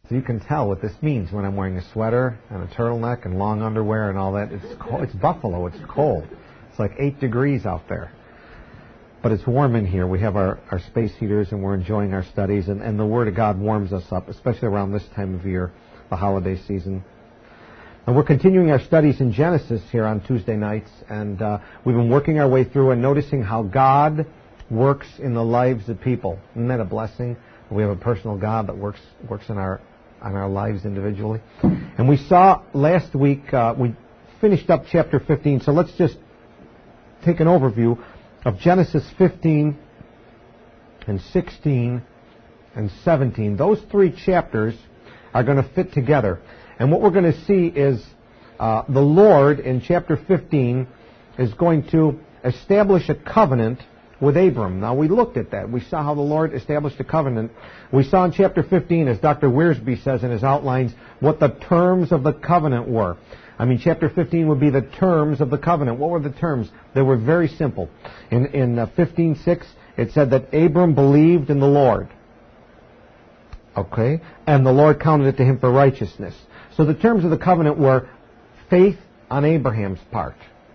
So you can tell what this means when I'm wearing a sweater and a turtleneck and long underwear and all that. It's Buffalo. It's cold. It's like 8 degrees out there. But it's warm in here. We have our space heaters and we're enjoying our studies. And the Word of God warms us up, especially around this time of year, the holiday season. And we're continuing our studies in Genesis here on Tuesday nights. And we've been working our way through and noticing how God works in the lives of people. Isn't that a blessing? We have a personal God that works in our lives individually. And we saw last week, we finished up chapter 15, so let's just take an overview of Genesis 15 and 16 and 17. Those 3 chapters are going to fit together. And what we're going to see is the Lord in chapter 15 is going to establish a covenant with Abram. Now, we looked at that. We saw how the Lord established a covenant. We saw in chapter 15, as Dr. Wiersbe says in his outlines, what the terms of the covenant were. I mean, chapter 15 would be the terms of the covenant. What were the terms? They were very simple. In 15:6, it said that Abram believed in the Lord. Okay? And the Lord counted it to him for righteousness. So the terms of the covenant were faith on Abraham's part.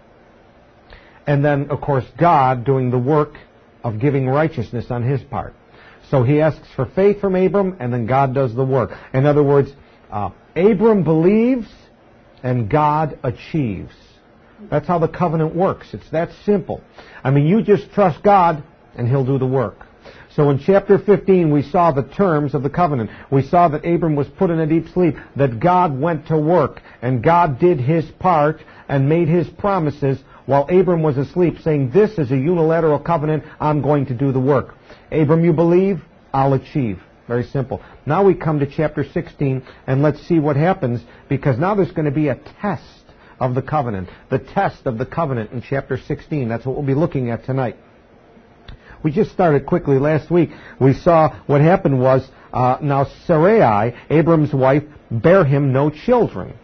And then, of course, God doing the work of giving righteousness on his part. So he asks for faith from Abram, and then God does the work. In other words, Abram believes, and God achieves. That's how the covenant works. It's that simple. I mean, you just trust God, and he'll do the work. So in chapter 15, we saw the terms of the covenant. We saw that Abram was put in a deep sleep, that God went to work, and God did his part and made his promises while Abram was asleep, saying, this is a unilateral covenant, I'm going to do the work. Abram, you believe, I'll achieve. Very simple. Now we come to chapter 16, and let's see what happens, because now there's going to be a test of the covenant. The test of the covenant in chapter 16. That's what we'll be looking at tonight. We just started quickly last week. We saw what happened was, now Sarai, Abram's wife, bare him no children.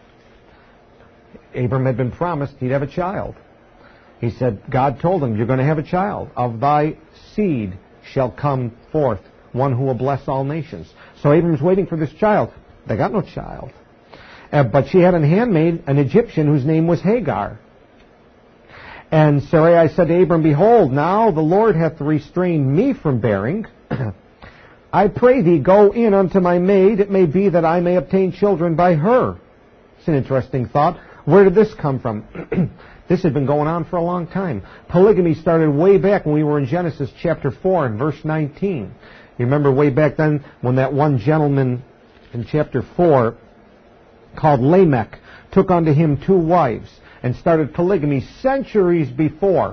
Abram had been promised he'd have a child. He said, God told him, you're going to have a child. Of thy seed shall come forth one who will bless all nations. So Abram's waiting for this child. They got no child. But she had a handmaid, an Egyptian, whose name was Hagar. And Sarai said to Abram, behold, now the Lord hath restrained me from bearing. I pray thee, go in unto my maid. It may be that I may obtain children by her. It's an interesting thought. Where did this come from? This had been going on for a long time. Polygamy started way back when we were in Genesis chapter 4 and verse 19. You remember way back then when that one gentleman in chapter 4 called Lamech took unto him 2 wives and started polygamy centuries before.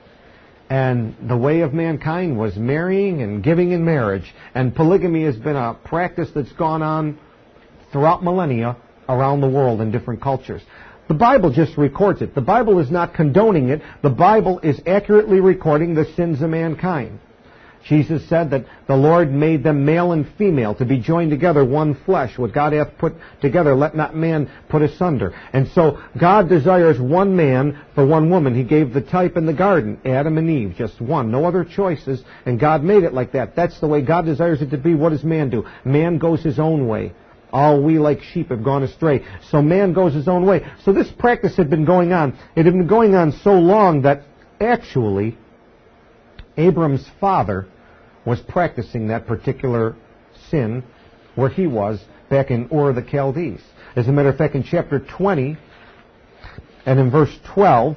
And the way of mankind was marrying and giving in marriage. And polygamy has been a practice that's gone on throughout millennia around the world in different cultures. The Bible just records it. The Bible is not condoning it. The Bible is accurately recording the sins of mankind. Jesus said that the Lord made them male and female to be joined together, one flesh. What God hath put together, let not man put asunder. And so God desires one man for one woman. He gave the type in the garden, Adam and Eve, just one, no other choices. And God made it like that. That's the way God desires it to be. What does man do? Man goes his own way. All we like sheep have gone astray. So man goes his own way. So this practice had been going on. It had been going on so long that actually Abram's father was practicing that particular sin where he was back in Ur of the Chaldees. As a matter of fact, in chapter 20 and in verse 12,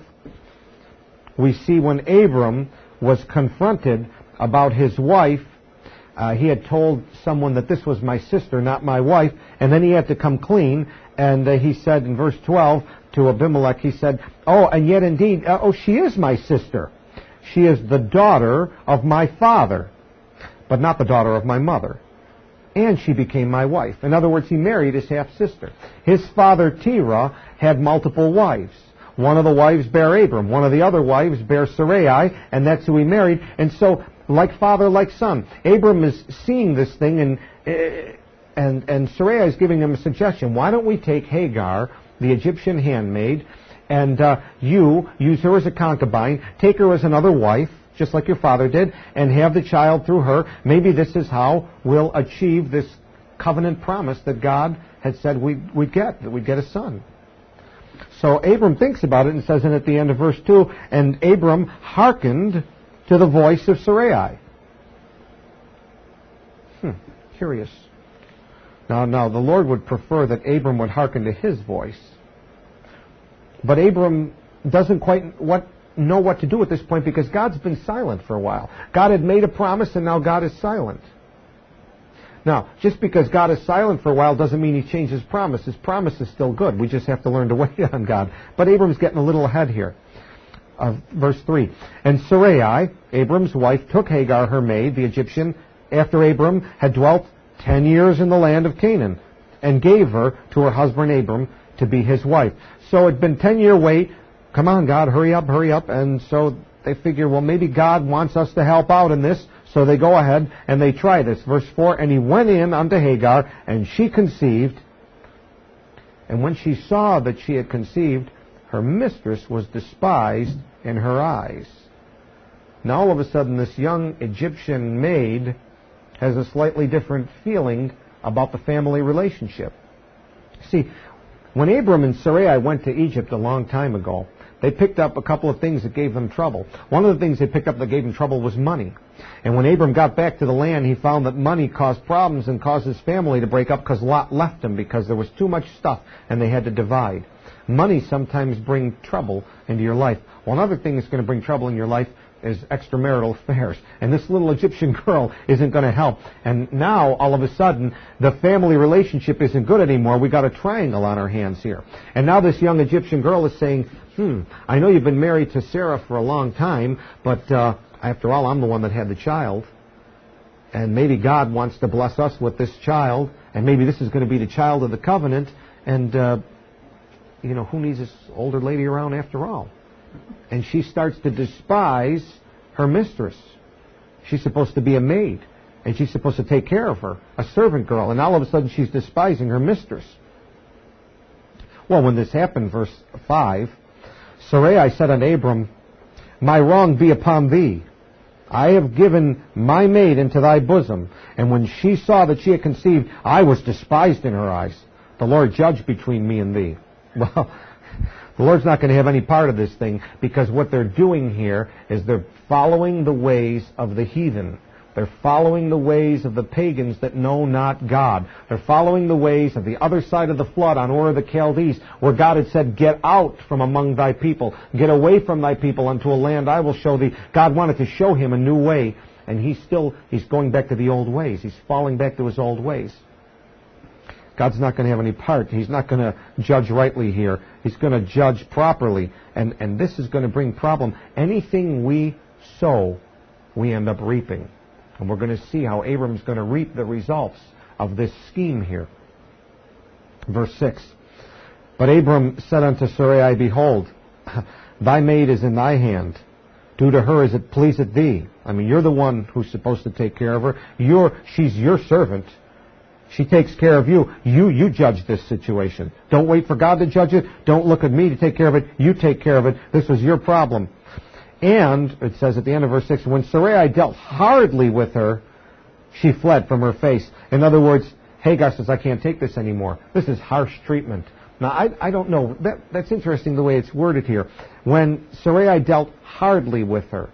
we see when Abram was confronted about his wife, he had told someone that this was my sister, not my wife, and then he had to come clean, and he said in verse 12 to Abimelech, he said, oh, and yet indeed, she is my sister. She is the daughter of my father, but not the daughter of my mother. And she became my wife. In other words, he married his half-sister. His father, Terah, had multiple wives. One of the wives bare Abram. One of the other wives bare Sarai, and that's who he married. And so, like father, like son. Abram is seeing this thing, and Sarai is giving him a suggestion. Why don't we take Hagar, the Egyptian handmaid, and you use her as a concubine, take her as another wife, just like your father did, and have the child through her. Maybe this is how we'll achieve this covenant promise that God had said we'd get a son. So Abram thinks about it and says, and at the end of verse 2, and Abram hearkened to the voice of Sarai. Curious. Now, the Lord would prefer that Abram would hearken to his voice. But Abram doesn't quite know what to do at this point because God's been silent for a while. God had made a promise and now God is silent. Now, just because God is silent for a while doesn't mean He changed His promise. His promise is still good. We just have to learn to wait on God. But Abram's getting a little ahead here. Verse 3. And Sarai, Abram's wife, took Hagar, her maid, the Egyptian, after Abram had dwelt 10 years in the land of Canaan, and gave her to her husband Abram to be his wife. So it'd been 10-year wait. Come on, God, hurry up. And so they figure, well, maybe God wants us to help out in this. So they go ahead and they try this. Verse 4, and he went in unto Hagar, and she conceived. And when she saw that she had conceived, her mistress was despised in her eyes. Now all of a sudden this young Egyptian maid has a slightly different feeling about the family relationship. See, when Abram and Sarai went to Egypt a long time ago, they picked up a couple of things that gave them trouble. One of the things they picked up that gave them trouble was money. And when Abram got back to the land, he found that money caused problems and caused his family to break up because Lot left him because there was too much stuff and they had to divide. Money sometimes brings trouble into your life. Well, another thing that's going to bring trouble in your life is extramarital affairs. And this little Egyptian girl isn't going to help. And now, all of a sudden, the family relationship isn't good anymore. We got a triangle on our hands here. And now this young Egyptian girl is saying, I know you've been married to Sarah for a long time, but after all, I'm the one that had the child. And maybe God wants to bless us with this child. And maybe this is going to be the child of the covenant. And, who needs this older lady around after all? And she starts to despise her mistress. She's supposed to be a maid, and she's supposed to take care of her, a servant girl, and all of a sudden she's despising her mistress. Well, when this happened, verse 5, Sarai said unto Abram, my wrong be upon thee. I have given my maid into thy bosom. And when she saw that she had conceived, I was despised in her eyes. The Lord judge between me and thee. Well, the Lord's not going to have any part of this thing because what they're doing here is they're following the ways of the heathen. They're following the ways of the pagans that know not God. They're following the ways of the other side of the flood on Ur of the Chaldees, where God had said, get out from among thy people. Get away from thy people unto a land I will show thee. God wanted to show him a new way, and he's going back to the old ways. He's falling back to his old ways. God's not going to have any part. He's not going to judge rightly here. He's going to judge properly. And this is going to bring problem. Anything we sow, we end up reaping. And we're going to see how Abram's going to reap the results of this scheme here. Verse 6. But Abram said unto Sarai, behold, thy maid is in thy hand. Do to her as it pleaseth thee. I mean, you're the one who's supposed to take care of her. She's your servant. She takes care of you. You judge this situation. Don't wait for God to judge it. Don't look at me to take care of it. You take care of it. This was your problem. And, it says at the end of verse 6, when Sarai dealt hardly with her, she fled from her face. In other words, Hagar says, I can't take this anymore. This is harsh treatment. Now, I don't know. That's interesting the way it's worded here. When Sarai dealt hardly with her.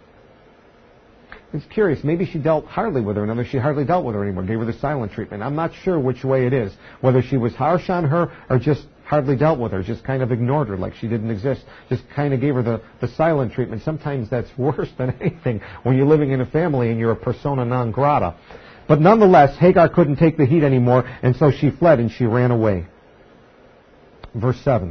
It's curious. Maybe she dealt hardly with her. In other words, she hardly dealt with her anymore. Gave her the silent treatment. I'm not sure which way it is. Whether she was harsh on her or just hardly dealt with her. Just kind of ignored her like she didn't exist. Just kind of gave her the silent treatment. Sometimes that's worse than anything when you're living in a family and you're a persona non grata. But nonetheless, Hagar couldn't take the heat anymore, and so she fled and she ran away. Verse 7.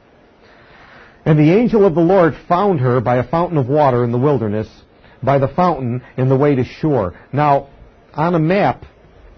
And the angel of the Lord found her by a fountain of water in the wilderness, by the fountain in the way to Shur. Now, on a map,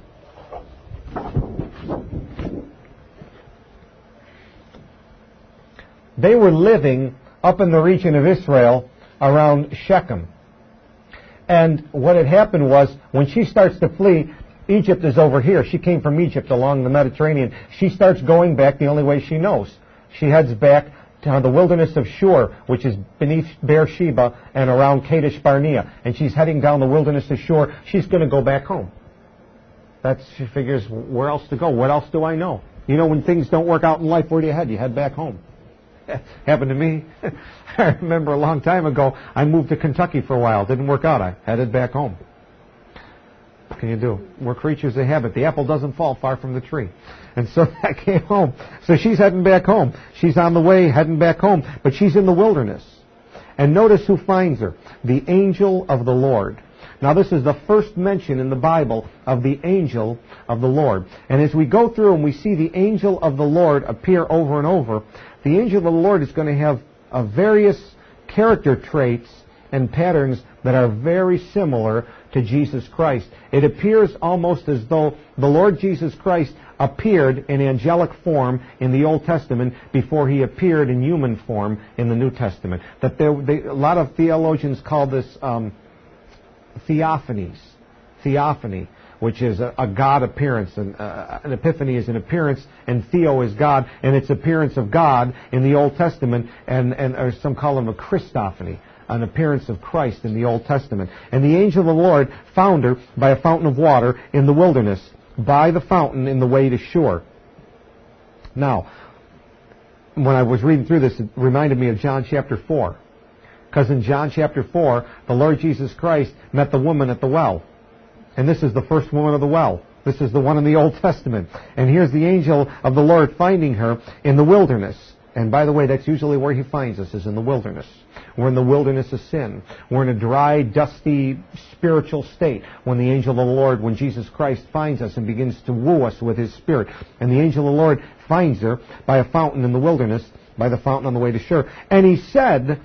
they were living up in the region of Israel around Shechem. And what had happened was, when she starts to flee, Egypt is over here. She came from Egypt along the Mediterranean. She starts going back the only way she knows. She heads back to the wilderness of Shur, which is beneath Beersheba and around Kadesh Barnea. And she's heading down the wilderness of Shur. She's going to go back home. She figures, where else to go? What else do I know? You know, when things don't work out in life, where do you head? You head back home. Happened to me. I remember a long time ago, I moved to Kentucky for a while. Didn't work out. I headed back home. What can you do? We're creatures of habit. The apple doesn't fall far from the tree. And so I came home. So she's heading back home. She's on the way heading back home. But she's in the wilderness. And notice who finds her. The angel of the Lord. Now this is the first mention in the Bible of the angel of the Lord. And as we go through and we see the angel of the Lord appear over and over, the angel of the Lord is going to have various character traits and patterns that are very similar to Jesus Christ. It appears almost as though the Lord Jesus Christ appeared in angelic form in the Old Testament before he appeared in human form in the New Testament. That a lot of theologians call this theophanies. Theophany, which is a God appearance. And, an epiphany is an appearance, and theo is God, and it's appearance of God in the Old Testament, or some call him a Christophany, an appearance of Christ in the Old Testament. And the angel of the Lord found her by a fountain of water in the wilderness, by the fountain in the way to Shur. Now, when I was reading through this, it reminded me of John chapter 4. Because in John chapter 4, the Lord Jesus Christ met the woman at the well. And this is the first woman of the well. This is the one in the Old Testament. And here's the angel of the Lord finding her in the wilderness. And by the way, that's usually where he finds us, is in the wilderness. We're in the wilderness of sin. We're in a dry, dusty, spiritual state when the angel of the Lord, when Jesus Christ finds us and begins to woo us with his Spirit. And the angel of the Lord finds her by a fountain in the wilderness, by the fountain on the way to Shur. And he said,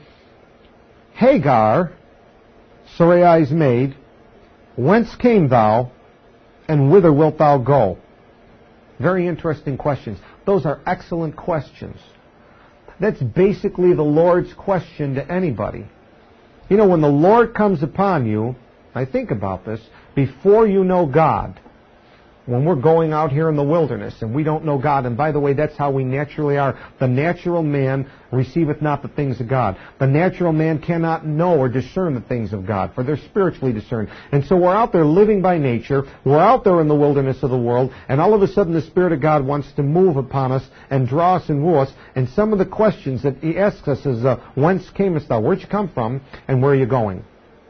Hagar, Sarai's maid, whence came thou, and whither wilt thou go? Very interesting questions. Those are excellent questions. That's basically the Lord's question to anybody. You know, when the Lord comes upon you, I think about this, before you know God, when we're going out here in the wilderness and we don't know God, and by the way, that's how we naturally are. The natural man receiveth not the things of God. The natural man cannot know or discern the things of God, for they're spiritually discerned. And so we're out there living by nature, we're out there in the wilderness of the world, and all of a sudden the Spirit of God wants to move upon us and draw us and woo us. And some of the questions that he asks us is, whence camest thou? Where'd you come from? And where are you going?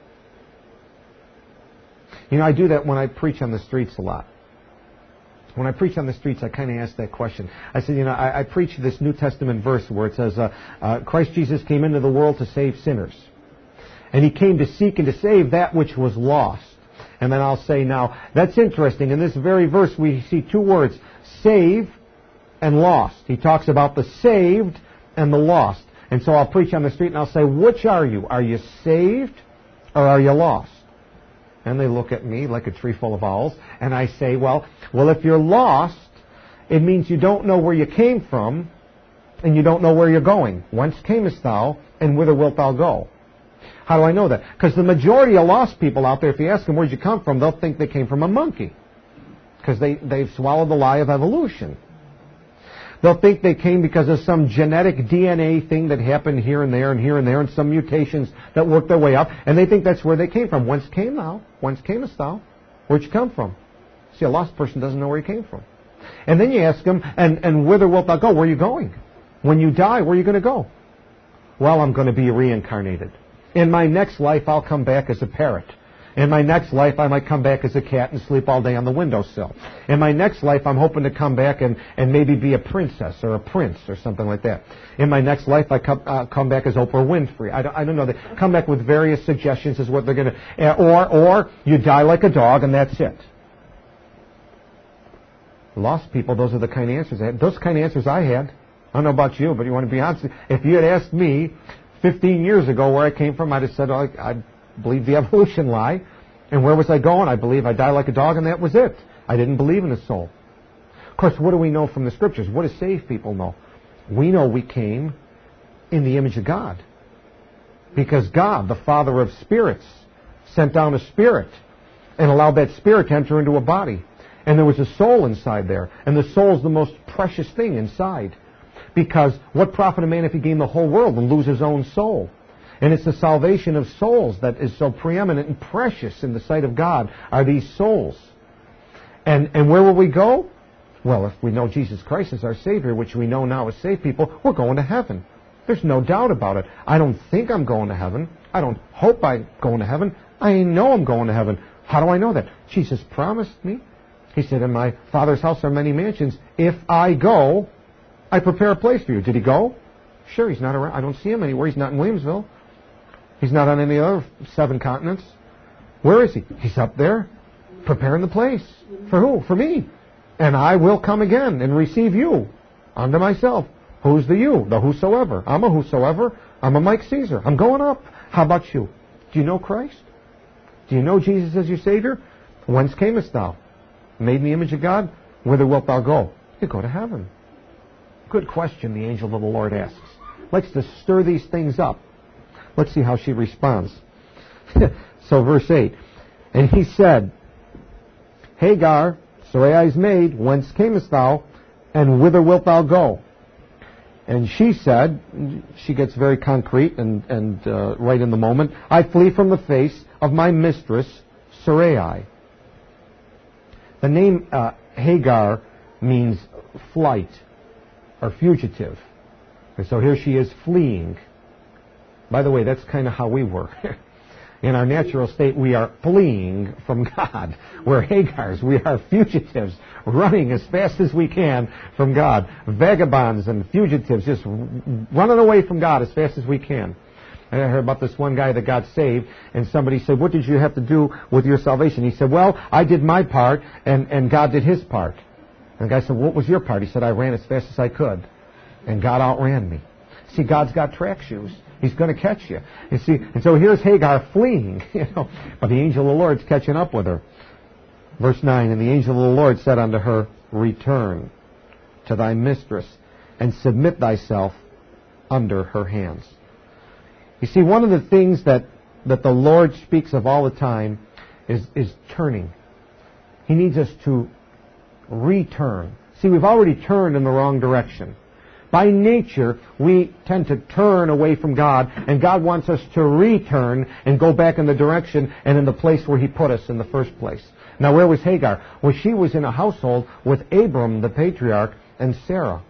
You know, I do that when I preach on the streets a lot. When I preach on the streets, I kind of ask that question. I said, you know, I preach this New Testament verse where it says, Christ Jesus came into the world to save sinners. And he came to seek and to save that which was lost. And then I'll say, now, that's interesting. In this very verse, we see two words, save and lost. He talks about the saved and the lost. And so I'll preach on the street and I'll say, which are you? Are you saved or are you lost? And they look at me like a tree full of owls. And I say, well, if you're lost, it means you don't know where you came from, and you don't know where you're going. Whence camest thou, and whither wilt thou go? How do I know that? Because the majority of lost people out there, if you ask them where'd you come from, they'll think they came from a monkey. Because they've swallowed the lie of evolution. They'll think they came because of some genetic DNA thing that happened here and there and here and there, and some mutations that worked their way up, and they think that's where they came from. Whence came thou? Whence camest thou? Where'd you come from? See, a lost person doesn't know where he came from. And then you ask them, and whither wilt thou go? Where are you going? When you die, where are you going to go? Well, I'm going to be reincarnated. In my next life, I'll come back as a parrot. In my next life, I might come back as a cat and sleep all day on the windowsill. In my next life, I'm hoping to come back and maybe be a princess or a prince or something like that. In my next life, I come back as Oprah Winfrey. I don't know. They come back with various suggestions as what they're going to... Or you die like a dog and that's it. Lost people, those are the kind of answers I had. Those kind of answers I had. I don't know about you, but you want to be honest. If you had asked me 15 years ago where I came from, I'd have said, I believe the evolution lie. And where was I going? I believe I die like a dog and that was it. I didn't believe in a soul. Of course, what do we know from the Scriptures? What do saved people know? We know we came in the image of God. Because God, the Father of spirits, sent down a spirit and allowed that spirit to enter into a body. And there was a soul inside there. And the soul is the most precious thing inside. Because what profit a man if he gain the whole world and lose his own soul? And it's the salvation of souls that is so preeminent and precious in the sight of God, are these souls. And where will we go? Well, if we know Jesus Christ is our Savior, which we know now is saved people, we're going to heaven. There's no doubt about it. I don't think I'm going to heaven. I don't hope I'm going to heaven. I know I'm going to heaven. How do I know that? Jesus promised me. He said, in my Father's house are many mansions. If I go, I prepare a place for you. Did he go? Sure, he's not around. I don't see him anywhere. He's not in Williamsville. He's not on any other 7 continents. Where is he? He's up there, preparing the place. For who? For me. And I will come again and receive you unto myself. Who's the you? The whosoever. I'm a whosoever. I'm a Mike Caesar. I'm going up. How about you? Do you know Christ? Do you know Jesus as your Savior? Whence camest thou? Made in the image of God? Whither wilt thou go? You go to heaven. Good question the angel of the Lord asks. Likes to stir these things up. Let's see how she responds. So verse 8. And he said, Hagar, Sarai's maid, whence camest thou, and whither wilt thou go? And she said, she gets very concrete and right in the moment, I flee from the face of my mistress, Sarai. The name Hagar means flight or fugitive. And so here she is fleeing. By the way, that's kind of how we were. In our natural state, we are fleeing from God. We're Hagars. We are fugitives, running as fast as we can from God. Vagabonds and fugitives, just running away from God as fast as we can. I heard about this one guy that got saved, and somebody said, what did you have to do with your salvation? He said, well, I did my part, and God did his part. And the guy said, what was your part? He said, I ran as fast as I could, and God outran me. See, God's got track shoes. He's going to catch you. You see, and so here's Hagar fleeing, but the angel of the Lord's catching up with her. Verse 9, and the angel of the Lord said unto her, return to thy mistress, and submit thyself under her hands. You see, one of the things that the Lord speaks of all the time is turning. He needs us to return. See, we've already turned in the wrong direction. By nature, we tend to turn away from God, and God wants us to return and go back in the direction and in the place where He put us in the first place. Now, where was Hagar? Well, she was in a household with Abram, the patriarch, and Sarah.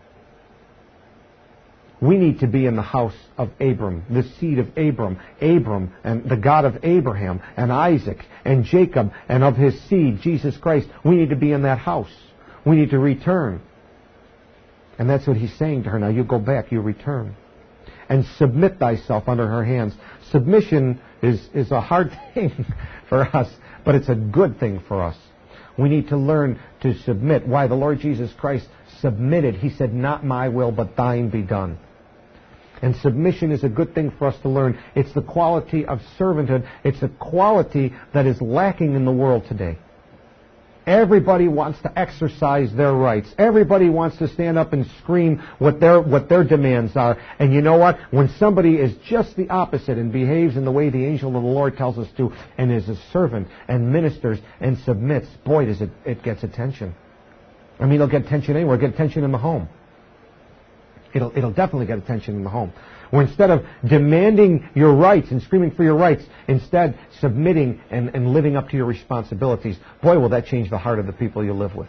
We need to be in the house of Abram, the seed of Abram, and the God of Abraham, and Isaac, and Jacob, and of his seed, Jesus Christ. We need to be in that house. We need to return. And that's what he's saying to her. Now you go back, you return. And submit thyself under her hands. Submission is a hard thing for us, but it's a good thing for us. We need to learn to submit. Why? The Lord Jesus Christ submitted. He said, not my will, but thine be done. And submission is a good thing for us to learn. It's the quality of servanthood. It's a quality that is lacking in the world today. Everybody wants to exercise their rights. Everybody wants to stand up and scream what their demands are. And you know what? When somebody is just the opposite and behaves in the way the angel of the Lord tells us to, and is a servant and ministers and submits, boy, does it gets attention. I mean, it'll get attention anywhere. It'll get attention in the home. It'll definitely get attention in the home. Where instead of demanding your rights and screaming for your rights, instead submitting and living up to your responsibilities, boy, will that change the heart of the people you live with.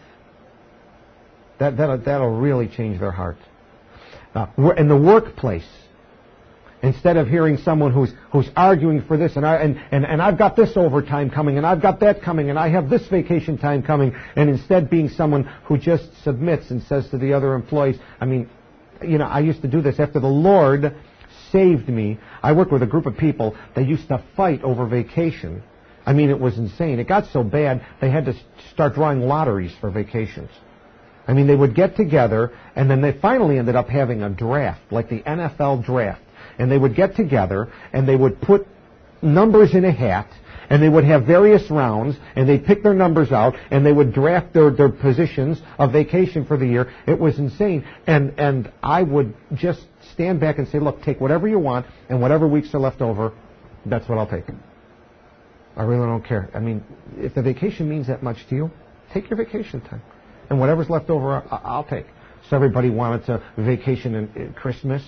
That'll really change their heart. In the workplace, instead of hearing someone who's arguing for this, and I've got this overtime coming, and I've got that coming, and I have this vacation time coming, and instead being someone who just submits and says to the other employees, I mean, I used to do this after the Lord saved me. I worked with a group of people that used to fight over vacation. I mean, it was insane. It got so bad they had to start drawing lotteries for vacations. I mean, they would get together, and then they finally ended up having a draft, like the NFL draft. And they would get together, and they would put numbers in a hat, and they would have various rounds, and they'd pick their numbers out, and they would draft their positions of vacation for the year. It was insane. And I would just stand back and say, look, take whatever you want, and whatever weeks are left over, that's what I'll take. I really don't care. I mean, if the vacation means that much to you, take your vacation time. And whatever's left over, I'll take. So everybody wanted to vacation in Christmas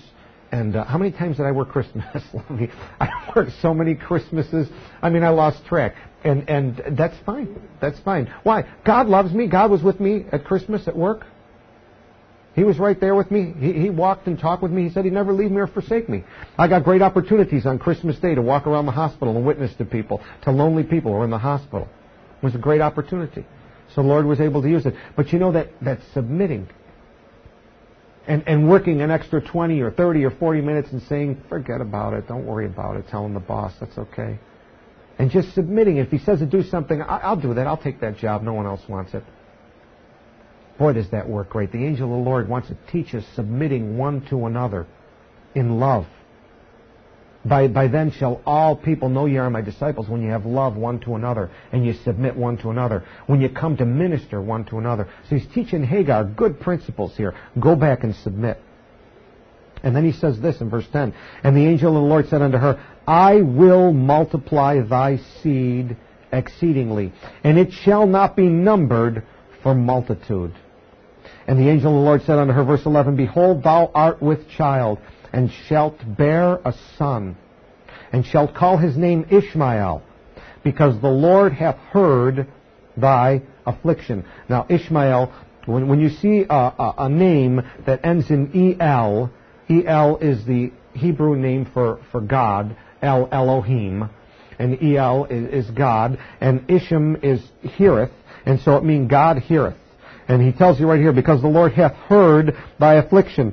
And how many times did I work Christmas? I worked so many Christmases. I mean, I lost track. And that's fine. That's fine. Why? God loves me. God was with me at Christmas at work. He was right there with me. He walked and talked with me. He said he'd never leave me or forsake me. I got great opportunities on Christmas Day to walk around the hospital and witness to people, to lonely people who are in the hospital. It was a great opportunity. So the Lord was able to use it. But you know that submitting and working an extra 20 or 30 or 40 minutes and saying, forget about it, don't worry about it, telling the boss, that's okay. And just submitting. If he says to do something, I'll do that, I'll take that job, no one else wants it. Boy, does that work great. The angel of the Lord wants to teach us submitting one to another in love. By then shall all people know ye are my disciples, when you have love one to another and you submit one to another, when you come to minister one to another. So he's teaching Hagar good principles here. Go back and submit. And then he says this in verse 10, and the angel of the Lord said unto her, I will multiply thy seed exceedingly, and it shall not be numbered for multitude. And the angel of the Lord said unto her, verse 11, behold, thou art with child, and shalt bear a son, and shalt call his name Ishmael, because the Lord hath heard thy affliction. Now, Ishmael, when you see a name that ends in El, El is the Hebrew name for God, El Elohim, and El is God, and Isham is heareth, and so it means God heareth. And he tells you right here, because the Lord hath heard thy affliction.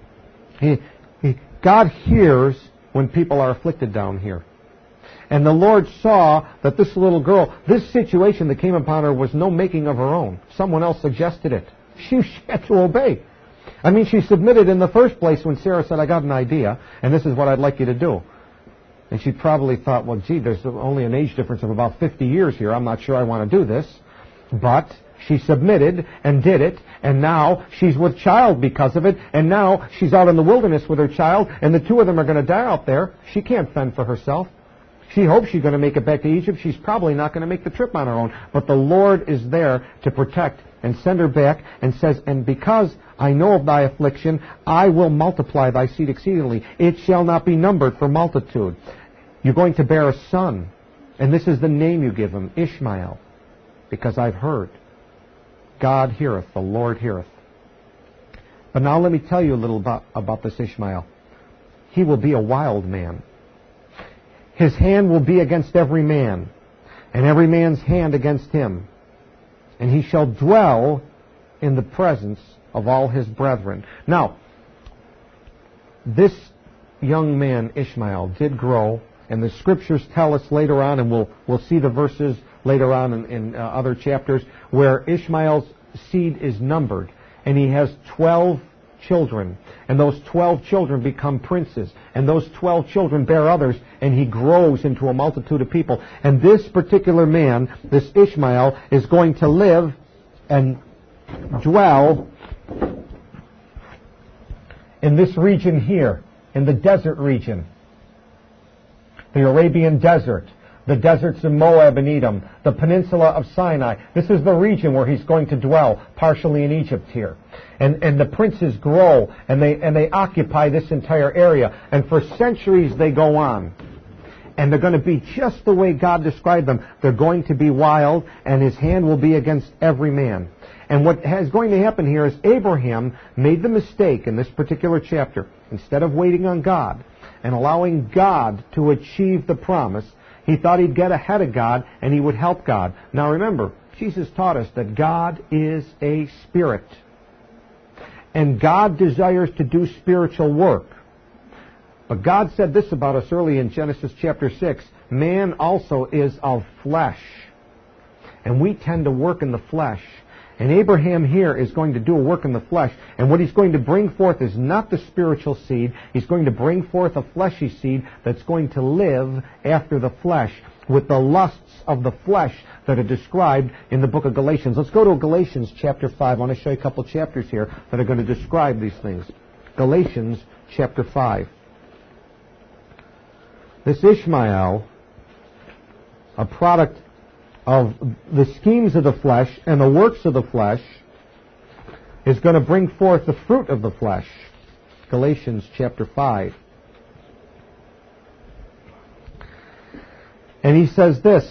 God hears when people are afflicted down here. And the Lord saw that this little girl, this situation that came upon her was no making of her own. Someone else suggested it. She had to obey. I mean, she submitted in the first place when Sarah said, I got an idea, and this is what I'd like you to do. And she probably thought, well, gee, there's only an age difference of about 50 years here. I'm not sure I want to do this. But she submitted and did it, and now she's with child because of it, and now she's out in the wilderness with her child, and the two of them are going to die out there. She can't fend for herself. She hopes she's going to make it back to Egypt. She's probably not going to make the trip on her own. But the Lord is there to protect and send her back, and says, and because I know of thy affliction, I will multiply thy seed exceedingly. It shall not be numbered for multitude. You're going to bear a son, and this is the name you give him, Ishmael, because I've heard. God heareth, the Lord heareth. But now let me tell you a little about this Ishmael. He will be a wild man. His hand will be against every man, and every man's hand against him. And he shall dwell in the presence of all his brethren. Now, this young man, Ishmael, did grow, and the Scriptures tell us later on, and we'll see the verses later on in other chapters, where Ishmael's seed is numbered, and he has 12 children, and those 12 children become princes, and those 12 children bear others, and he grows into a multitude of people. And this particular man, this Ishmael, is going to live and dwell in this region here, in the desert region, the Arabian desert, the deserts of Moab and Edom, the peninsula of Sinai. This is the region where he's going to dwell, partially in Egypt here. And the princes grow, and they occupy this entire area. And for centuries they go on. And they're going to be just the way God described them. They're going to be wild, and his hand will be against every man. And what is going to happen here is Abraham made the mistake in this particular chapter. Instead of waiting on God and allowing God to achieve the promise, he thought he'd get ahead of God and he would help God. Now remember, Jesus taught us that God is a spirit. And God desires to do spiritual work. But God said this about us early in Genesis chapter 6. Man also is of flesh. And we tend to work in the flesh. And Abraham here is going to do a work in the flesh. And what he's going to bring forth is not the spiritual seed. He's going to bring forth a fleshy seed that's going to live after the flesh with the lusts of the flesh that are described in the book of Galatians. Let's go to Galatians chapter 5. I want to show you a couple chapters here that are going to describe these things. Galatians chapter 5. This Ishmael, a product of the schemes of the flesh and the works of the flesh, is going to bring forth the fruit of the flesh. Galatians chapter 5. And he says this,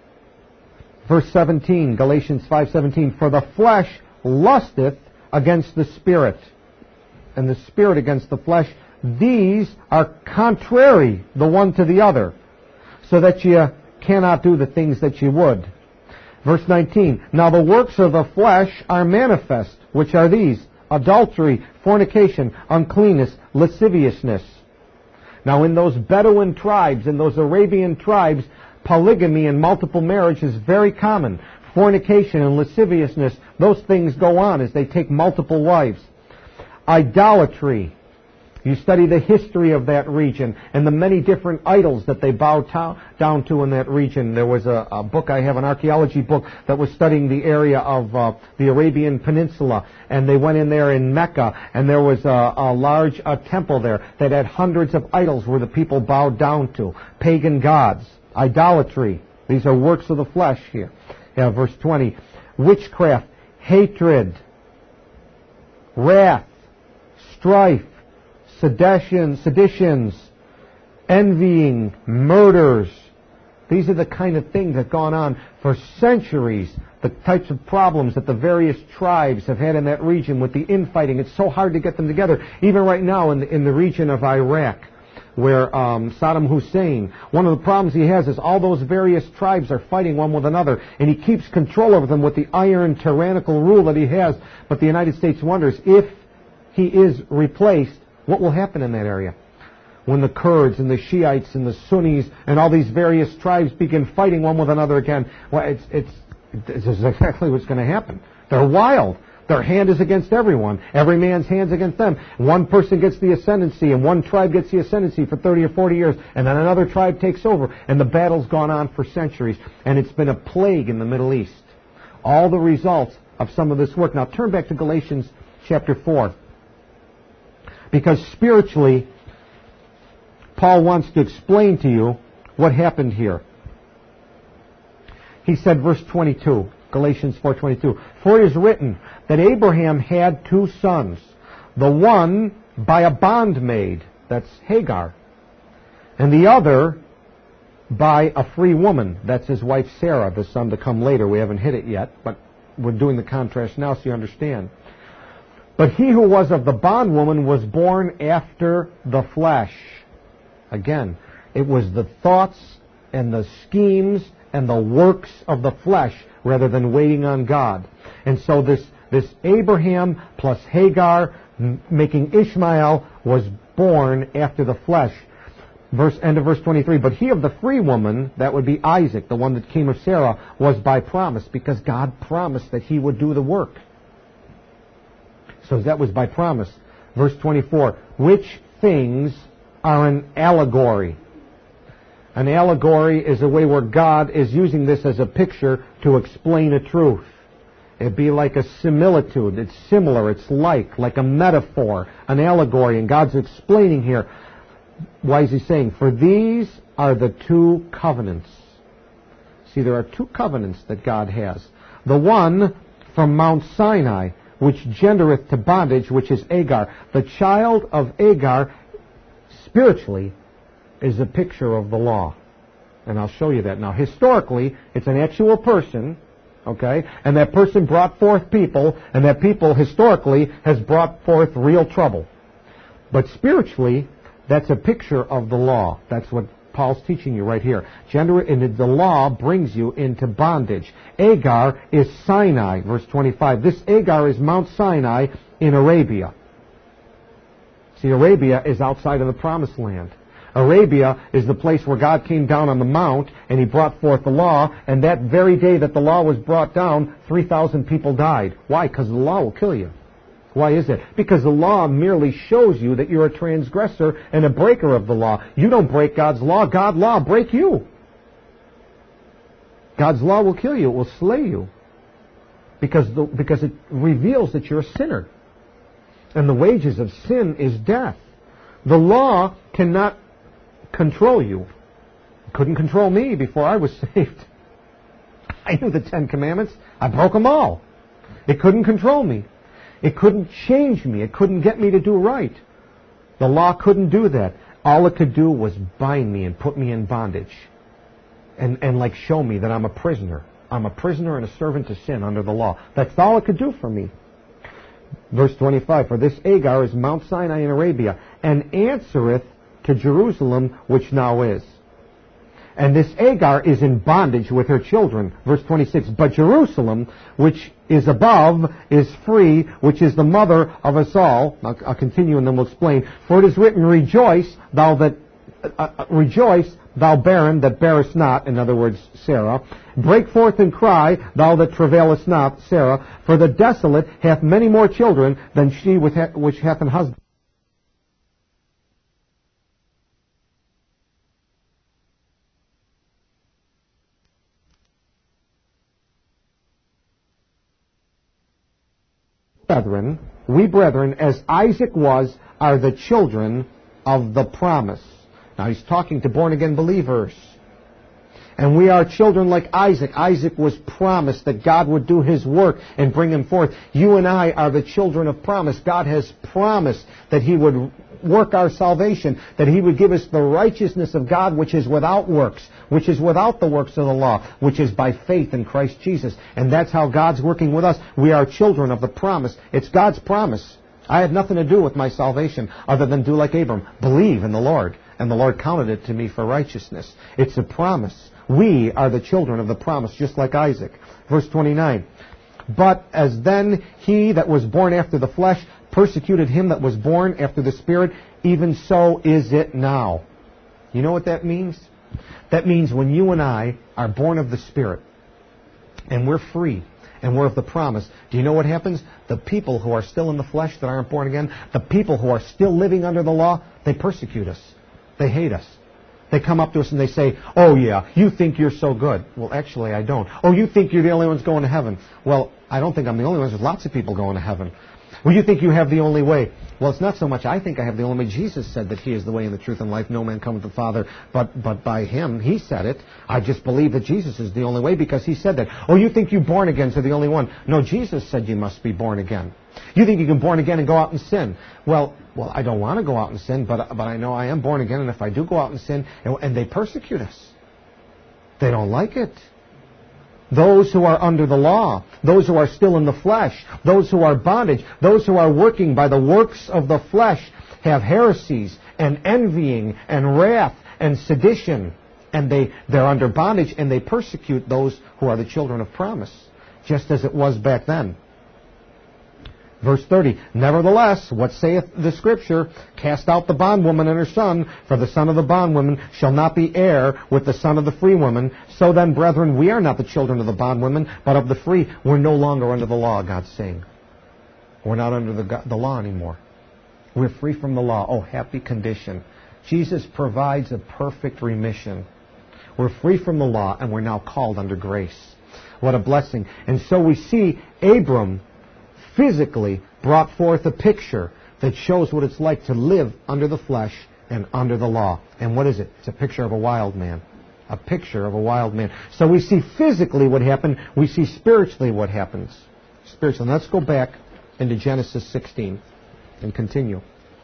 verse 17, Galatians 5:17, for the flesh lusteth against the Spirit, and the Spirit against the flesh. These are contrary the one to the other, so that ye cannot do the things that ye would. Verse 19, now the works of the flesh are manifest, which are these: adultery, fornication, uncleanness, lasciviousness. Now in those Bedouin tribes, in those Arabian tribes, polygamy and multiple marriage is very common. Fornication and lasciviousness, those things go on as they take multiple wives. Idolatry. You study the history of that region and the many different idols that they bow down to in that region. There was a book, I have an archaeology book, that was studying the area of the Arabian Peninsula. And they went in there in Mecca, and there was a large temple there that had hundreds of idols where the people bowed down to. Pagan gods. Idolatry. These are works of the flesh here. Yeah, verse 20. Witchcraft, hatred, wrath, strife, seditions, envying, murders. These are the kind of things that have gone on for centuries. The types of problems that the various tribes have had in that region with the infighting. It's so hard to get them together. Even right now in the region of Iraq, where Saddam Hussein, one of the problems he has is all those various tribes are fighting one with another, and he keeps control over them with the iron tyrannical rule that he has. But the United States wonders, if he is replaced, what will happen in that area? When the Kurds and the Shiites and the Sunnis and all these various tribes begin fighting one with another again, well, it's exactly what's going to happen. They're wild. Their hand is against everyone. Every man's hand's against them. One person gets the ascendancy, and one tribe gets the ascendancy for 30 or 40 years, and then another tribe takes over, and the battle's gone on for centuries, and it's been a plague in the Middle East. All the results of some of this work. Now turn back to Galatians chapter 4. Because spiritually, Paul wants to explain to you what happened here. He said, verse 22, Galatians 4:22, for it is written that Abraham had two sons, the one by a bondmaid, that's Hagar, and the other by a free woman, that's his wife Sarah, the son to come later. We haven't hit it yet, but we're doing the contrast now so you understand. But he who was of the bondwoman was born after the flesh. Again, it was the thoughts and the schemes and the works of the flesh rather than waiting on God. And so this Abraham plus Hagar making Ishmael was born after the flesh. End of verse 23. But he of the free woman, that would be Isaac, the one that came of Sarah, was by promise, because God promised that he would do the work. So that was by promise. Verse 24, which things are an allegory. An allegory is a way where God is using this as a picture to explain a truth. It'd be like a similitude. It's similar. It's like a metaphor, an allegory. And God's explaining here. Why is he saying? For these are the two covenants. See, there are two covenants that God has. The one from Mount Sinai, which gendereth to bondage, which is Agar. The child of Agar, spiritually, is a picture of the law. And I'll show you that. Now, historically, it's an actual person, okay? And that person brought forth people, and that people, historically, has brought forth real trouble. But spiritually, that's a picture of the law. That's what Paul's teaching you right here. And the law brings you into bondage. Agar is Sinai, verse 25. This Agar is Mount Sinai in Arabia. See, Arabia is outside of the Promised Land. Arabia is the place where God came down on the mount and he brought forth the law, and that very day that the law was brought down, 3,000 people died. Why? Because the law will kill you. Why is it? Because the law merely shows you that you're a transgressor and a breaker of the law. You don't break God's law. God's law will break you. God's law will kill you. It will slay you. Because it reveals that you're a sinner. And the wages of sin is death. The law cannot control you. It couldn't control me before I was saved. I knew the 10 Commandments. I broke them all. It couldn't control me. It couldn't change me. It couldn't get me to do right. The law couldn't do that. All it could do was bind me and put me in bondage. And like show me that I'm a prisoner. I'm a prisoner and a servant to sin under the law. That's all it could do for me. Verse 25, for this Agar is Mount Sinai in Arabia, and answereth to Jerusalem, which now is. And this Agar is in bondage with her children. Verse 26, but Jerusalem, which is above, is free, which is the mother of us all. I'll continue and then we'll explain. For it is written, rejoice, thou barren that bearest not, in other words, Sarah. Break forth and cry, thou that travailest not, Sarah. For the desolate hath many more children than she which hath an husband. Brethren, we brethren, as Isaac was, are the children of the promise. Now he's talking to born-again believers. And we are children like Isaac. Isaac was promised that God would do His work and bring him forth. You and I are the children of promise. God has promised that He would work our salvation, that He would give us the righteousness of God which is without works, which is without the works of the law, which is by faith in Christ Jesus. And that's how God's working with us. We are children of the promise. It's God's promise. I had nothing to do with my salvation other than do like Abram, believe in the Lord. And the Lord counted it to me for righteousness. It's a promise. We are the children of the promise, just like Isaac. Verse 29. But as then he that was born after the flesh persecuted him that was born after the Spirit, even so is it now. You know what that means? That means when you and I are born of the Spirit, and we're free, and we're of the promise, do you know what happens? The people who are still in the flesh that aren't born again, the people who are still living under the law, they persecute us. They hate us. They come up to us and they say, oh yeah, you think you're so good. Well, actually I don't. Oh, you think you're the only ones going to heaven. Well, I don't think I'm the only one. There's lots of people going to heaven. Well, you think you have the only way. Well, it's not so much I think I have the only way. Jesus said that He is the way and the truth and life. No man cometh to the Father but by Him. He said it. I just believe that Jesus is the only way because He said that. Oh, you think you born again to the only one. No, Jesus said you must be born again. You think you can born again and go out and sin. Well, I don't want to go out and sin, but I know I am born again, and if I do go out and sin, and they persecute us, they don't like it. Those who are under the law, those who are still in the flesh, those who are bondage, those who are working by the works of the flesh have heresies and envying and wrath and sedition, and they're under bondage, and they persecute those who are the children of promise, just as it was back then. Verse 30, nevertheless, what saith the Scripture? Cast out the bondwoman and her son, for the son of the bondwoman shall not be heir with the son of the free woman. So then, brethren, we are not the children of the bondwoman, but of the free. We're no longer under the law, God's saying. We're not under the law anymore. We're free from the law. Oh, happy condition. Jesus provides a perfect remission. We're free from the law, and we're now called under grace. What a blessing. And so we see Abram physically brought forth a picture that shows what it's like to live under the flesh and under the law. And what is it? It's a picture of a wild man. A picture of a wild man. So we see physically what happened. We see spiritually what happens. Spiritually. Let's go back into Genesis 16 and continue.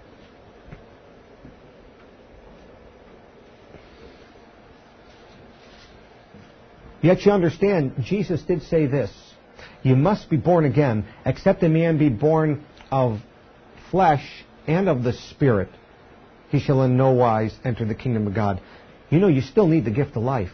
Yet you understand, Jesus did say this. You must be born again, except a man be born of flesh and of the Spirit. He shall in no wise enter the kingdom of God. You know, you still need the gift of life.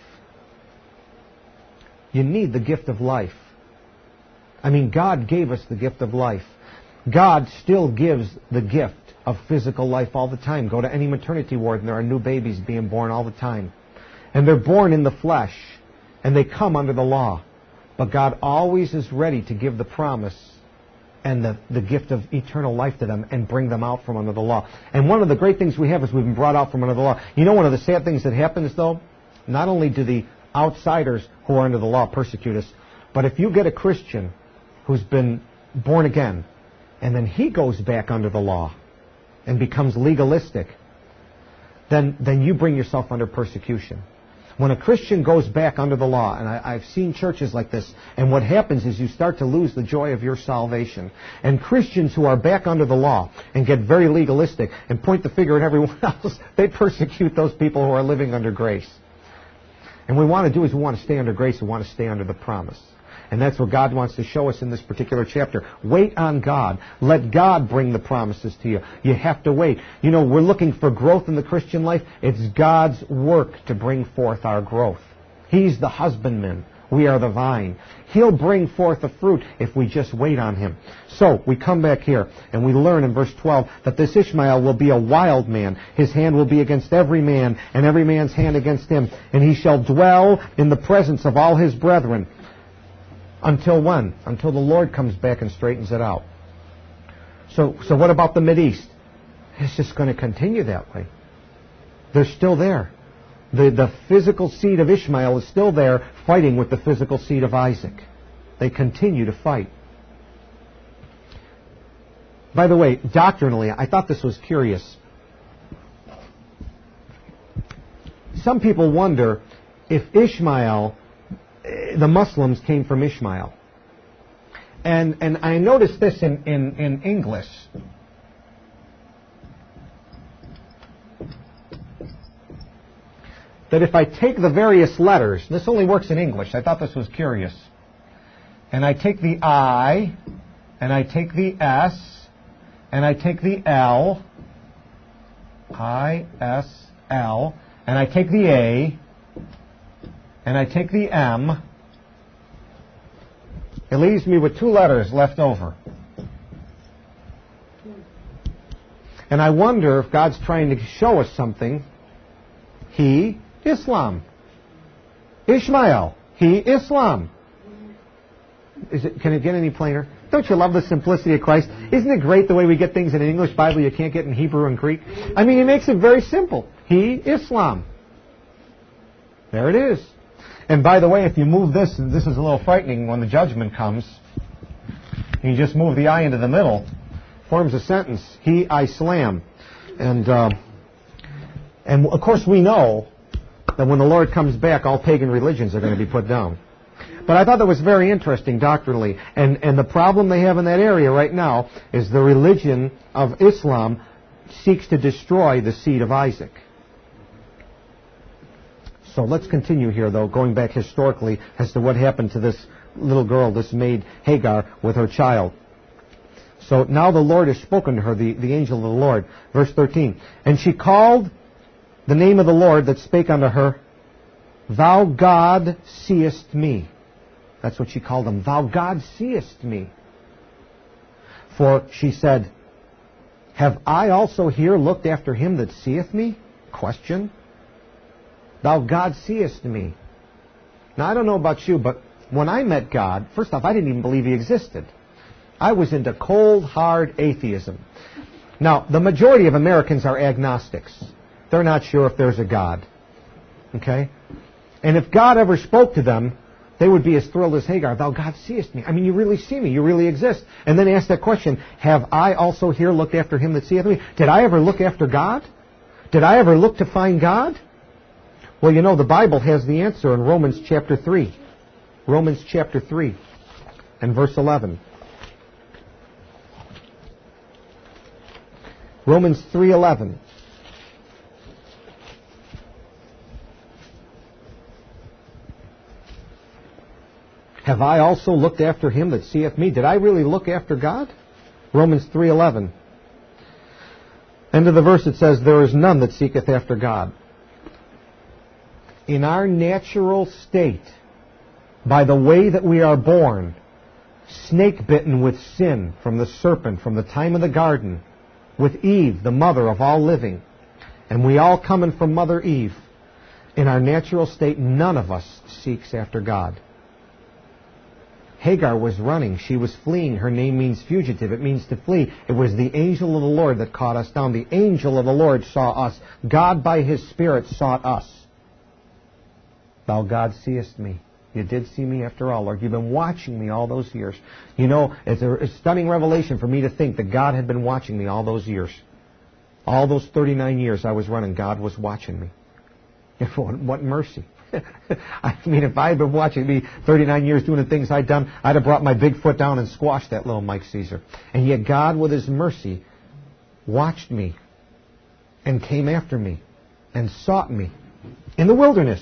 You need the gift of life. I mean, God gave us the gift of life. God still gives the gift of physical life all the time. Go to any maternity ward and there are new babies being born all the time. And they're born in the flesh. And they come under the law. But God always is ready to give the promise and the gift of eternal life to them and bring them out from under the law. And one of the great things we have is we've been brought out from under the law. You know, one of the sad things that happens, though, not only do the outsiders who are under the law persecute us, but if you get a Christian who's been born again, and then he goes back under the law and becomes legalistic, then you bring yourself under persecution. When a Christian goes back under the law, and I've seen churches like this, and what happens is you start to lose the joy of your salvation. And Christians who are back under the law and get very legalistic and point the finger at everyone else, they persecute those people who are living under grace. And what we want to do is we want to stay under grace, we want to stay under the promise. And that's what God wants to show us in this particular chapter. Wait on God. Let God bring the promises to you. You have to wait. You know, we're looking for growth in the Christian life. It's God's work to bring forth our growth. He's the husbandman. We are the vine. He'll bring forth the fruit if we just wait on Him. So, we come back here and we learn in verse 12 that this Ishmael will be a wild man. His hand will be against every man, and every man's hand against him. And he shall dwell in the presence of all his brethren. Until when? Until the Lord comes back and straightens it out. So what about the Mideast? It's just going to continue that way. They're still there. The physical seed of Ishmael is still there fighting with the physical seed of Isaac. They continue to fight. By the way, doctrinally, I thought this was curious. Some people wonder if Ishmael, the Muslims came from Ishmael. And I noticed this in English. That if I take the various letters, this only works in English, I thought this was curious. And I take the I, and I take the S, and I take the L, I, S, L, and I take the A, and I take the M, it leaves me with two letters left over. And I wonder if God's trying to show us something. He, Islam. Ishmael, he, Islam. Can it get any plainer? Don't you love the simplicity of Christ? Isn't it great the way we get things in an English Bible you can't get in Hebrew and Greek? I mean, he makes it very simple. He, Islam. There it is. And by the way, if you move this, and this is a little frightening when the judgment comes, you just move the I into the middle, forms a sentence. He, I slam. And of course we know that when the Lord comes back, all pagan religions are going to be put down. But I thought that was very interesting doctrinally. And the problem they have in that area right now is the religion of Islam seeks to destroy the seed of Isaac. So let's continue here, though, going back historically as to what happened to this little girl, this maid Hagar, with her child. So now the Lord has spoken to her, the angel of the Lord. Verse 13. And she called the name of the Lord that spake unto her, Thou God seest me. That's what she called him. Thou God seest me. For she said, Have I also here looked after him that seeth me? Question. Thou God seest me. Now I don't know about you, but when I met God, first off, I didn't even believe He existed. I was into cold, hard atheism. Now, the majority of Americans are agnostics. They're not sure if there's a God. Okay? And if God ever spoke to them, they would be as thrilled as Hagar. Thou God seest me. I mean, you really see me. You really exist. And then ask that question, Have I also here looked after him that seeth me? Did I ever look after God? Did I ever look to find God? Well, you know, the Bible has the answer in Romans chapter 3. Romans chapter 3 and verse 11. Romans 3:11. Have I also looked after him that seeth me? Did I really look after God? Romans 3:11. End of the verse it says, There is none that seeketh after God. In our natural state, by the way that we are born, snake-bitten with sin from the serpent, from the time of the garden, with Eve, the mother of all living, and we all coming from Mother Eve, in our natural state, none of us seeks after God. Hagar was running. She was fleeing. Her name means fugitive. It means to flee. It was the angel of the Lord that caught us down. The angel of the Lord saw us. God by His Spirit sought us. Thou God seest me. You did see me after all, Lord. You've been watching me all those years. You know, it's a stunning revelation for me to think that God had been watching me all those years. All those 39 years I was running, God was watching me. What mercy. I mean, if I had been watching me 39 years doing the things I'd done, I'd have brought my big foot down and squashed that little Mike Caesar. And yet God, with His mercy, watched me and came after me and sought me in the wilderness.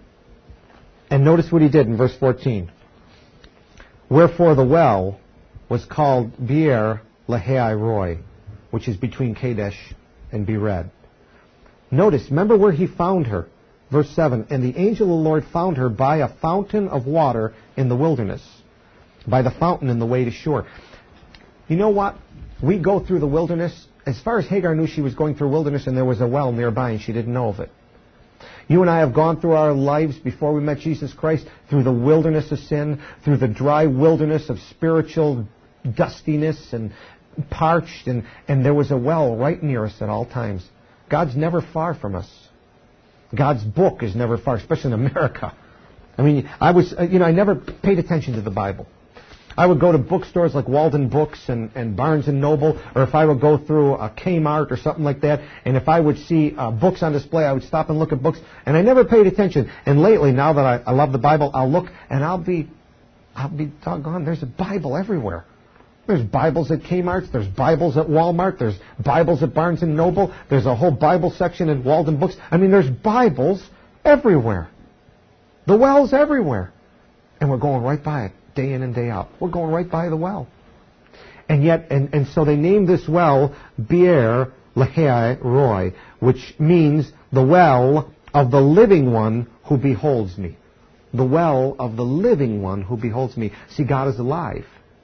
And notice what He did in verse 14. Wherefore the well was called Beer Lahai Roi, which is between Kadesh and Bered. Notice, remember where He found her. Verse 7, and the angel of the Lord found her by a fountain of water in the wilderness, by the fountain in the way to shore. You know what? We go through the wilderness. As far as Hagar knew, she was going through a wilderness and there was a well nearby and she didn't know of it. You and I have gone through our lives before we met Jesus Christ through the wilderness of sin, through the dry wilderness of spiritual dustiness and parched, and there was a well right near us at all times. God's never far from us. God's book is never far, especially in America. I mean, I never paid attention to the Bible. I would go to bookstores like Walden Books and Barnes & Noble, or if I would go through a Kmart or something like that, and if I would see books on display, I would stop and look at books, and I never paid attention. And lately, now that I love the Bible, I'll look, and I'll be doggone, there's a Bible everywhere. There's Bibles at Kmart, there's Bibles at Walmart, there's Bibles at Barnes & Noble, there's a whole Bible section at Walden Books. I mean, there's Bibles everywhere. The well's everywhere. And we're going right by it, day in and day out. We're going right by the well. And yet, and so they named this well Beer Lahai Roi, which means the well of the living one who beholds me. The well of the living one who beholds me. See, God is alive.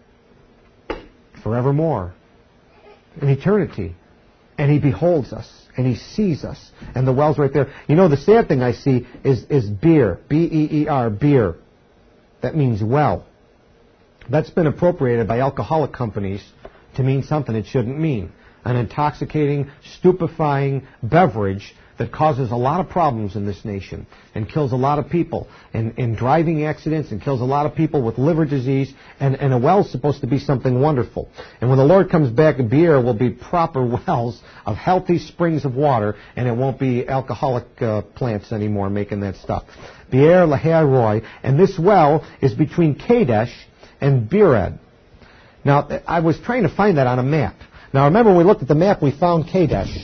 Forevermore, in eternity, and He beholds us, and He sees us, and the well's right there. You know, the sad thing I see is beer, B-E-E-R, beer. That means well. That's been appropriated by alcoholic companies to mean something it shouldn't mean. An intoxicating, stupefying beverage that causes a lot of problems in this nation and kills a lot of people in driving accidents and kills a lot of people with liver disease. And a well's supposed to be something wonderful. And when the Lord comes back, beer will be proper wells of healthy springs of water, and it won't be alcoholic plants anymore making that stuff. Beer Lahai Roi, and this well is between Kadesh and Bered. Now, I was trying to find that on a map. Now, remember when we looked at the map, we found Kadesh.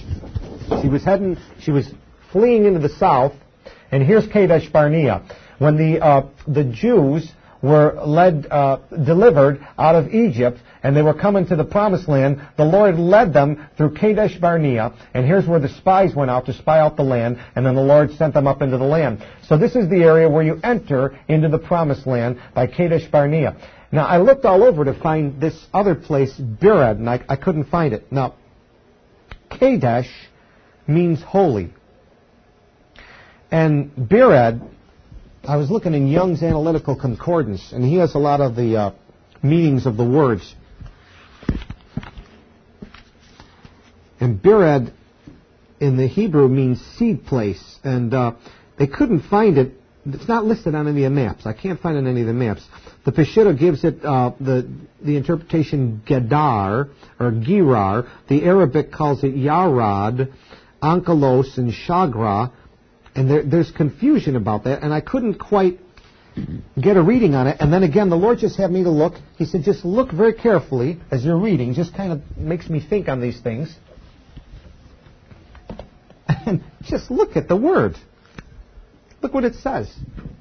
She was fleeing into the south, and here's Kadesh Barnea. When the Jews were delivered out of Egypt, and they were coming to the Promised Land, the Lord led them through Kadesh Barnea, and here's where the spies went out to spy out the land, and then the Lord sent them up into the land. So this is the area where you enter into the Promised Land by Kadesh Barnea. Now, I looked all over to find this other place, Bered, and I couldn't find it. Now, Kadesh means holy. And Bered, I was looking in Young's Analytical Concordance, and he has a lot of the meanings of the words. And Bered in the Hebrew means seed place, and they couldn't find it. It's not listed on any of the maps. I can't find it on any of the maps. The Peshitta gives it the interpretation Gedar, or Girar. The Arabic calls it Yarad, Ankelos, and Shagra. And there's confusion about that, and I couldn't quite get a reading on it. And then again, the Lord just had me to look. He said, just look very carefully as you're reading. Just kind of makes me think on these things. And just look at the word. Look what it says.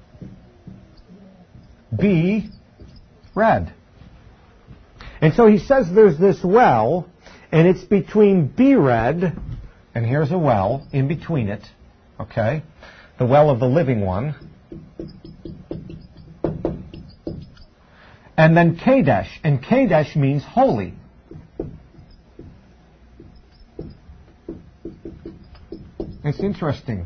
Be red. And so he says there's this well, and it's between Bered, and here's a well in between it, okay? The well of the living one. And then Kadesh, and Kadesh means holy. It's interesting.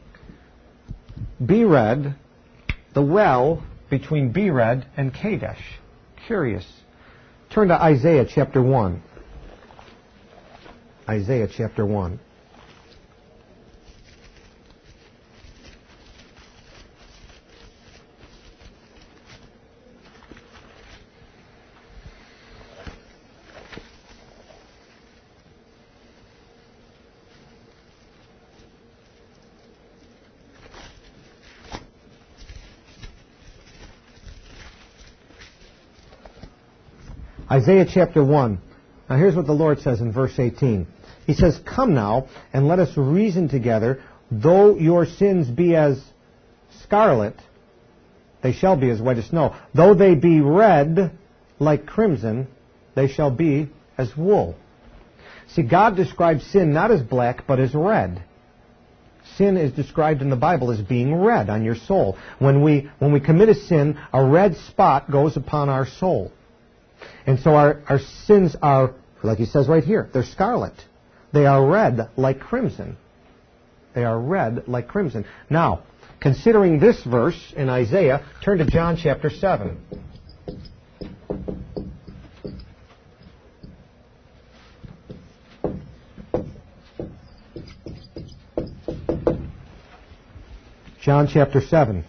Bered, the well between Bered and Kadesh. Curious. Turn to Isaiah chapter 1. Isaiah chapter 1. Isaiah chapter 1. Now here's what the Lord says in verse 18. He says, "Come now, and let us reason together. Though your sins be as scarlet, they shall be as white as snow. Though they be red like crimson, they shall be as wool." See, God describes sin not as black, but as red. Sin is described in the Bible as being red on your soul. When we commit a sin, a red spot goes upon our soul. And so our sins are, like he says right here, they're scarlet. They are red like crimson. They are red like crimson. Now, considering this verse in Isaiah, turn to John chapter 7. John chapter 7.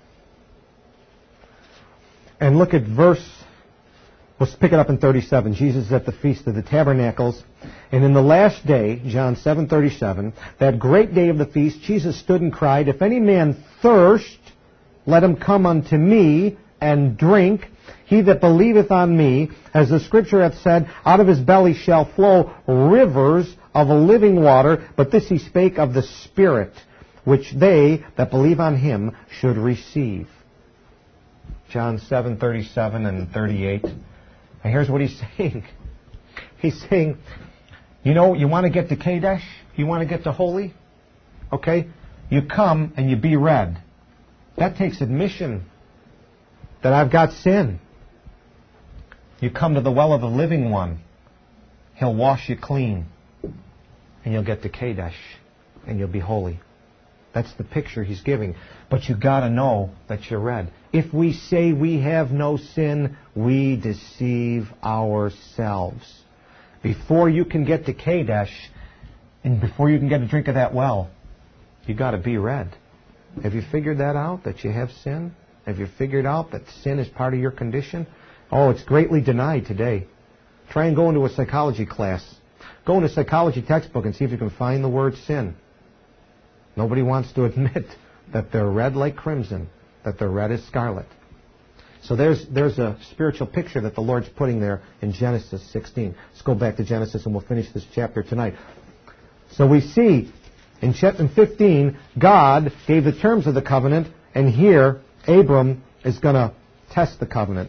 And look at let's pick it up in 37. Jesus is at the Feast of the Tabernacles. And in the last day, John 7:37, that great day of the feast, Jesus stood and cried, "If any man thirst, let him come unto me and drink. He that believeth on me, as the Scripture hath said, out of his belly shall flow rivers of living water." But this he spake of the Spirit, which they that believe on him should receive. John 7:37 and 38. And here's what he's saying. He's saying, you want to get to Kadesh? You want to get to holy? Okay? You come and you be red. That takes admission that I've got sin. You come to the well of the living one. He'll wash you clean. And you'll get to Kadesh. And you'll be holy. That's the picture he's giving. But you got to know that you're red. If we say we have no sin, we deceive ourselves. Before you can get to Kadesh, and before you can get a drink of that well, you got to be red. Have you figured that out, that you have sin? Have you figured out that sin is part of your condition? Oh, it's greatly denied today. Try and go into a psychology class. Go into a psychology textbook and see if you can find the word sin. Nobody wants to admit that they're red like crimson, that they're red as scarlet. So there's a spiritual picture that the Lord's putting there in Genesis 16. Let's go back to Genesis and we'll finish this chapter tonight. So we see in chapter 15, God gave the terms of the covenant, and here Abram is going to test the covenant.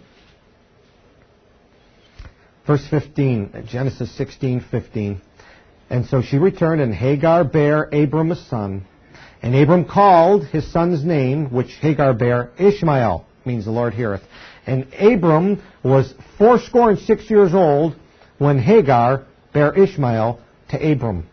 Verse 15, Genesis 16:15. "And so she returned, and Hagar bare Abram a son. And Abram called his son's name, which Hagar bare, Ishmael," means the Lord heareth. "And Abram was 86 years old when Hagar bare Ishmael to Abram."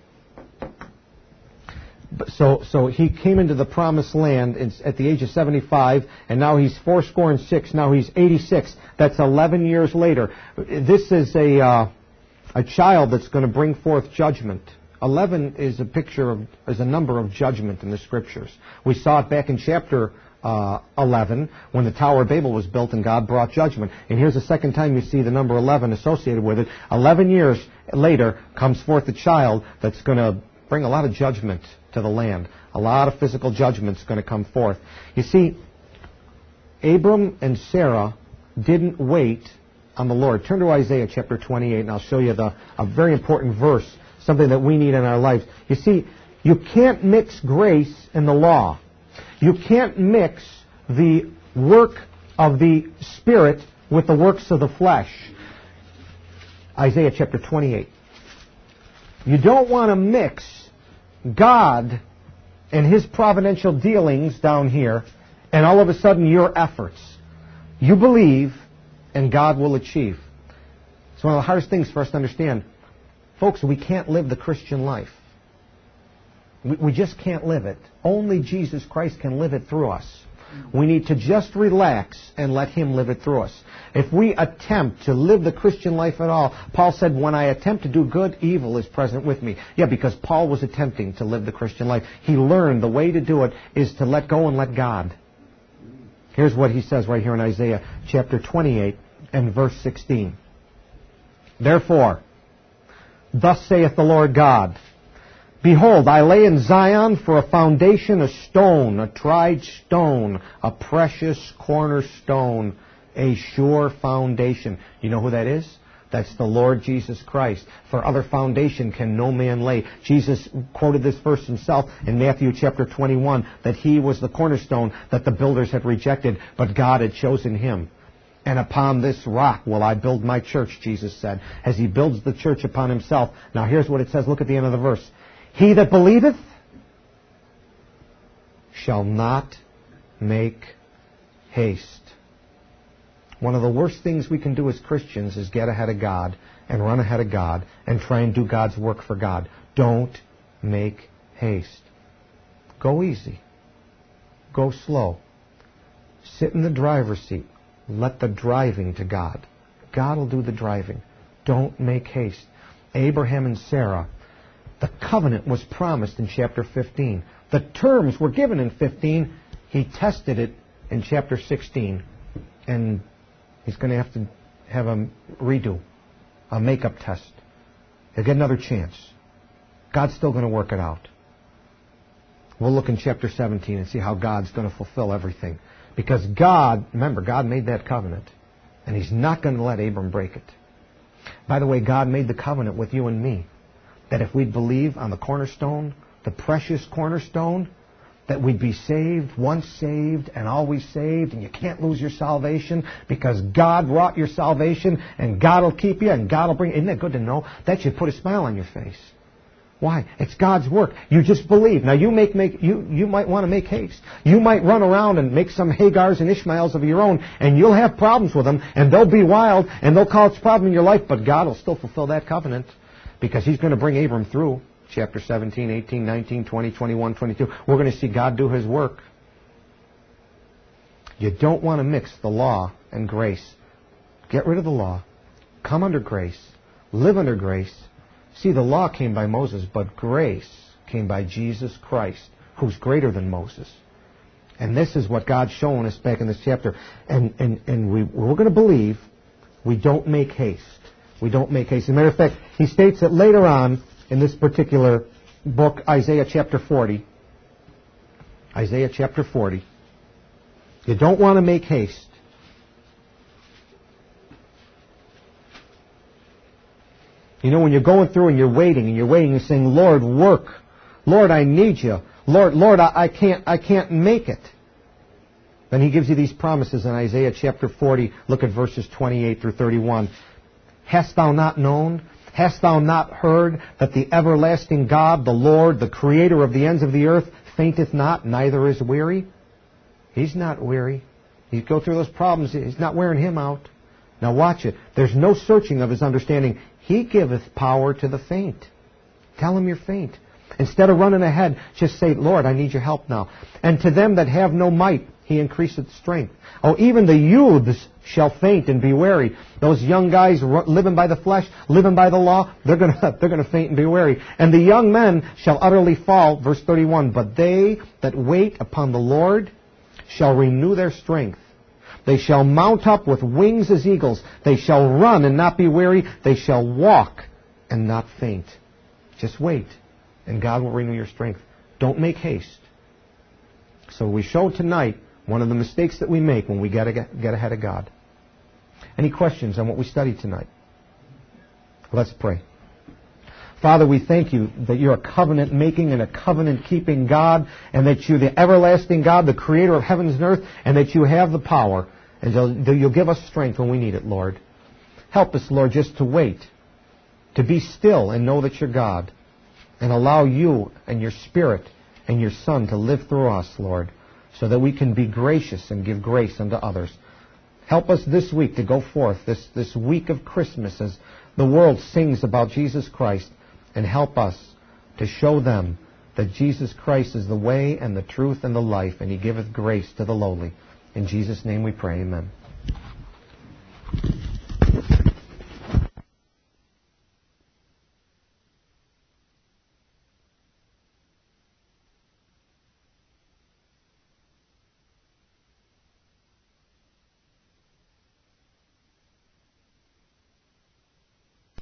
So he came into the promised land at the age of 75, and now he's 86. Now he's 86. That's 11 years later. This is a child that's going to bring forth judgment. 11 is a number of judgment in the Scriptures. We saw it back in chapter 11 when the Tower of Babel was built and God brought judgment. And here's the second time you see the number 11 associated with it. 11 years later comes forth a child that's going to bring a lot of judgment to the land. A lot of physical judgment's going to come forth. You see, Abram and Sarah didn't wait on the Lord. Turn to Isaiah chapter 28, and I'll show you a very important verse, something that we need in our lives. You see, you can't mix grace and the law. You can't mix the work of the Spirit with the works of the flesh. Isaiah chapter 28. You don't want to mix God and His providential dealings down here, and all of a sudden your efforts. You believe, and God will achieve. It's one of the hardest things for us to understand. Folks, we can't live the Christian life. We just can't live it. Only Jesus Christ can live it through us. We need to just relax and let Him live it through us. If we attempt to live the Christian life at all, Paul said, when I attempt to do good, evil is present with me. Yeah, because Paul was attempting to live the Christian life. He learned the way to do it is to let go and let God. Here's what he says right here in Isaiah chapter 28 and verse 16. "Therefore, thus saith the Lord God, Behold, I lay in Zion for a foundation a stone, a tried stone, a precious cornerstone, A sure foundation. You know who that is? That's the Lord Jesus Christ. For other foundation can no man lay. Jesus quoted this verse himself in Matthew chapter 21, that he was the cornerstone that the builders had rejected, but God had chosen him. And upon this rock will I build my church, Jesus said, as he builds the church upon himself. Now here's what it says. Look at the end of the verse. He that believeth shall not make haste. One of the worst things we can do as Christians is get ahead of God and run ahead of God and try and do God's work for God. Don't make haste. Go easy. Go slow. Sit in the driver's seat. Let the driving to God. God will do the driving. Don't make haste. Abraham and Sarah, the covenant was promised in chapter 15. The terms were given in 15. He tested it in chapter 16. And he's going to have a redo, a makeup test. He'll get another chance. God's still going to work it out. We'll look in chapter 17 and see how God's going to fulfill everything. Because God, remember, God made that covenant. And he's not going to let Abram break it. By the way, God made the covenant with you and me, that if we'd believe on the cornerstone, the precious cornerstone, that we'd be saved, once saved, and always saved, and you can't lose your salvation because God wrought your salvation, and God will keep you, and God will bring you. Isn't that good to know? That should put a smile on your face. Why? It's God's work. You just believe. Now you might want to make haste. You might run around and make some Hagars and Ishmaels of your own, and you'll have problems with them, and they'll be wild, and they'll cause problems in your life, but God will still fulfill that covenant because he's going to bring Abram through. Chapter 17, 18, 19, 20, 21, 22. We're going to see God do his work. You don't want to mix the law and grace. Get rid of the law. Come under grace. Live under grace. See, the law came by Moses, but grace came by Jesus Christ, who's greater than Moses. And this is what God's showing us back in this chapter. And we're going to believe we don't make haste. We don't make haste. As a matter of fact, he states that later on in this particular book, Isaiah chapter 40. Isaiah chapter 40. You don't want to make haste. You know, when you're going through and you're waiting, you're saying, Lord, work. Lord, I need you. Lord, I can't make it. Then he gives you these promises in Isaiah chapter 40. Look at verses 28 through 31. Hast thou not known? Hast thou not heard that the everlasting God, the Lord, the creator of the ends of the earth, fainteth not, neither is weary? He's not weary. You go through those problems, he's not wearing him out. Now watch it. There's no searching of his understanding. He giveth power to the faint. Tell him you're faint. Instead of running ahead, just say, Lord, I need your help now. And to them that have no might, he increaseth strength. Oh, even the youths shall faint and be weary. Those young guys living by the flesh, living by the law, they're going to faint and be weary. And the young men shall utterly fall. Verse 31, but they that wait upon the Lord shall renew their strength. They shall mount up with wings as eagles. They shall run and not be weary. They shall walk and not faint. Just wait, and God will renew your strength. Don't make haste. So we showed tonight one of the mistakes that we make when we get ahead of God. Any questions on what we studied tonight? Let's pray. Father, we thank you that you're a covenant-making and a covenant-keeping God, and that you're the everlasting God, the creator of heavens and earth, and that you have the power, and you'll give us strength when we need it, Lord. Help us, Lord, just to wait, to be still and know that you're God, and allow you and your Spirit and your Son to live through us, Lord, so that we can be gracious and give grace unto others. Help us this week to go forth, this week of Christmas, as the world sings about Jesus Christ, and help us to show them that Jesus Christ is the way and the truth and the life, and he giveth grace to the lowly. In Jesus' name we pray, amen.